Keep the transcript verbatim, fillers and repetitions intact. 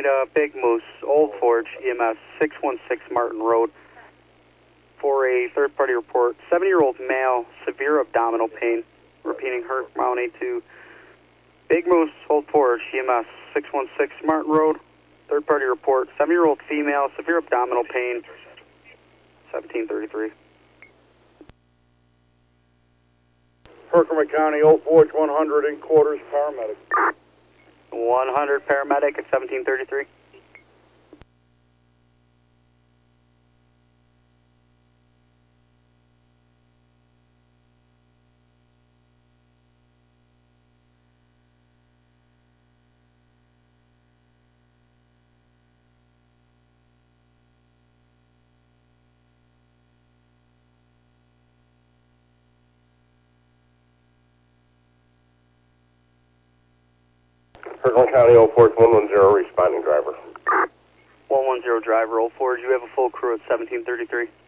point, uh, Big Moose, Old Forge, E M S, six one six Martin Road, for a third-party report. seventy-year-old male, severe abdominal pain. Repeating, Herc Mount A two. Big Moose, Old Forge, E M S, six one six Martin Road, third-party report. seventy-year-old female, severe abdominal pain, seventeen thirty-three. Herkimer County, Old Forge, one hundred in quarters, paramedic. one hundred paramedic at seventeen thirty-three. Herkimer County, Old Forge, one one zero, responding driver. one one zero driver, Old Forge, you have a full crew at seventeen thirty-three.